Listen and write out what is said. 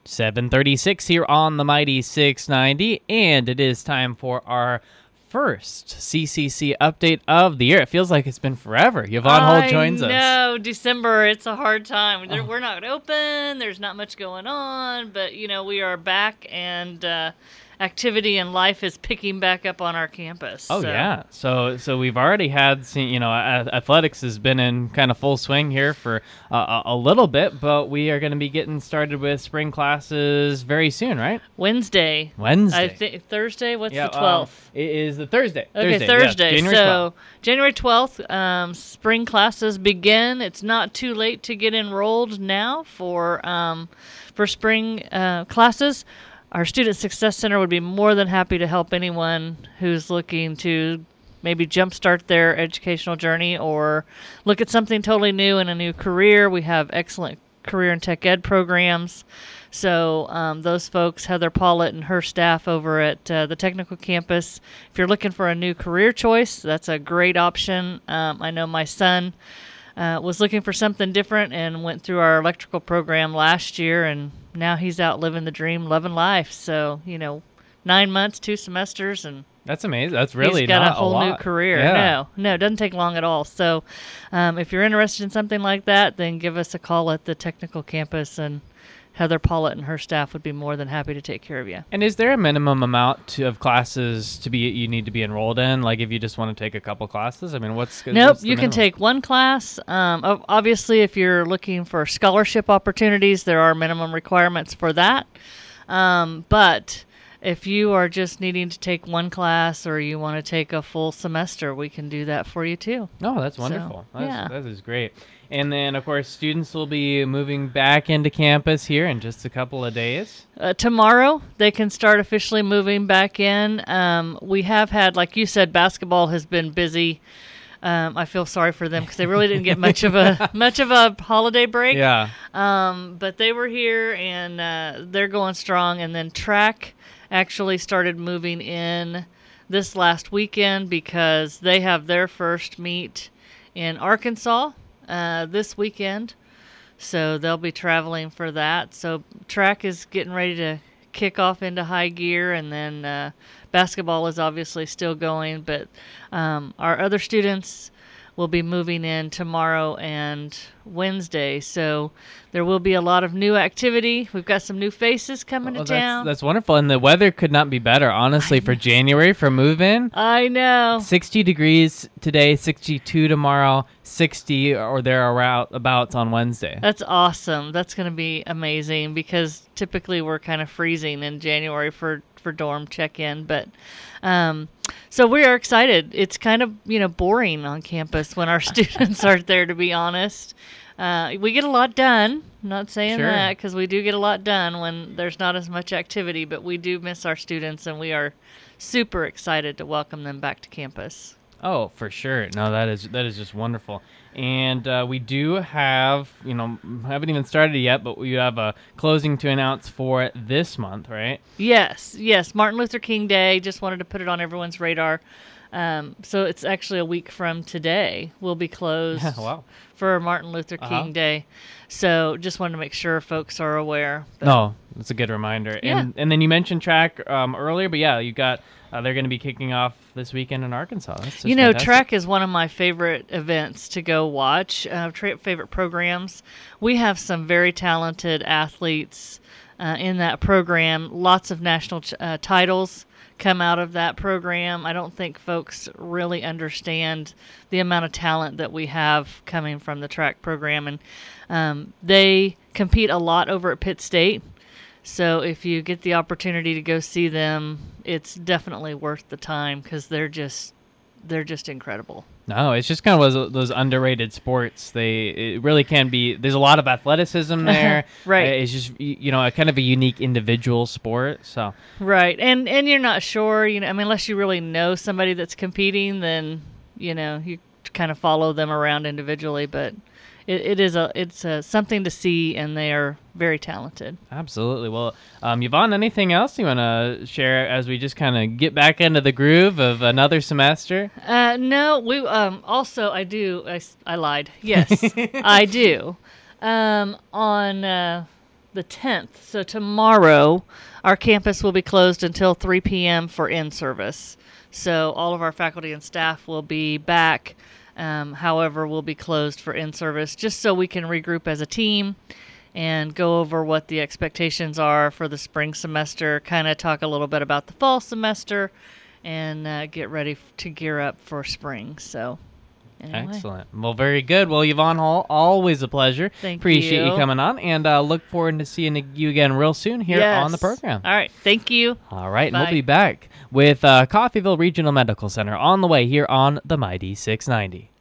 7:36 here on the Mighty 690, and it is time for our first CCC update of the year. It feels like it's been forever. Yvonne Holt joins us. No, December, it's a hard time. We're not open. There's not much going on, but, we are back, and activity and life is picking back up on our campus. Oh, yeah. So we've already had, athletics has been in kind of full swing here for a little bit, but we are going to be getting started with spring classes very soon, right? Wednesday. I think Thursday? What's the 12th? It is the Thursday. Okay, Thursday. Yes, January 12th, spring classes begin. It's not too late to get enrolled now for spring classes. Our Student Success Center would be more than happy to help anyone who's looking to maybe jumpstart their educational journey or look at something totally new in a new career. We have excellent career and tech ed programs. So those folks, Heather Paulett and her staff over at the technical campus, if you're looking for a new career choice, that's a great option. I know my son was looking for something different and went through our electrical program last year, and now he's out living the dream, loving life. So, 9 months, 2 semesters, and that's amazing. That's really he's got not a whole new career. Yeah. No, it doesn't take long at all. So if you're interested in something like that, then give us a call at the technical campus, and Heather Paulett and her staff would be more than happy to take care of you. And is there a minimum amount of classes you need to be enrolled in? Like if you just want to take a couple classes? I mean, Nope, what's you can take one class. Obviously, if you're looking for scholarship opportunities, there are minimum requirements for that. But if you are just needing to take one class or you want to take a full semester, we can do that for you too. Oh, that's wonderful. So, yeah. That is great. And then, of course, students will be moving back into campus here in just a couple of days. Tomorrow, they can start officially moving back in. We have had, like you said, basketball has been busy. I feel sorry for them because they really didn't get much of a holiday break. Yeah. But they were here, and they're going strong. And then track actually started moving in this last weekend because they have their first meet in Arkansas this weekend, so they'll be traveling for that. So track is getting ready to kick off into high gear, and then basketball is obviously still going, but our other students will be moving in tomorrow and Wednesday, so there will be a lot of new activity. We've got some new faces coming to town. That's wonderful, and the weather could not be better, honestly, for January, for move-in. I know. 60 degrees today, 62 tomorrow, 60 or thereabouts on Wednesday. That's awesome. That's going to be amazing because typically we're kind of freezing in January for dorm check-in, but so we are excited. It's kind of boring on campus when our students aren't there, to be honest. We get a lot done. I'm not saying that because we do get a lot done when there's not as much activity, but we do miss our students, and we are super excited to welcome them back to campus. Oh, for sure. No, that is just wonderful. And we do have, haven't even started yet, but we have a closing to announce for this month, right? Yes. Martin Luther King Day. Just wanted to put it on everyone's radar. So it's actually a week from today. We'll be closed for Martin Luther King Day. So just wanted to make sure folks are aware. No, that's a good reminder. Yeah. And then you mentioned track earlier, but yeah, you got they're going to be kicking off this weekend in Arkansas. That's just fantastic. Track is one of my favorite events to go watch, favorite programs. We have some very talented athletes in that program. Lots of national titles come out of that program. I don't think folks really understand the amount of talent that we have coming from the track program. And they compete a lot over at Pitt State. So if you get the opportunity to go see them, it's definitely worth the time because they're just incredible. No, it's just kind of those underrated sports. It really can be. There's a lot of athleticism there. Right. It's just a kind of a unique individual sport. So right, and you're not sure. Unless you really know somebody that's competing, then you kind of follow them around individually. But it's something to see, and they are very talented. Absolutely. Well, Yvonne, anything else you want to share as we just kind of get back into the groove of another semester? No, we also I do. I lied. Yes, I do. On the 10th. So tomorrow, our campus will be closed until 3 p.m. for in-service. So all of our faculty and staff will be back. However, we'll be closed for in-service just so we can regroup as a team and go over what the expectations are for the spring semester, kind of talk a little bit about the fall semester, and get ready to gear up for spring. So, anyway. Excellent. Well, very good. Well, Yvonne Hall, always a pleasure. Appreciate you coming on, and look forward to seeing you again real soon here on the program. All right. Thank you. All right. And we'll be back with Coffeyville Regional Medical Center on the way here on the Mighty 690.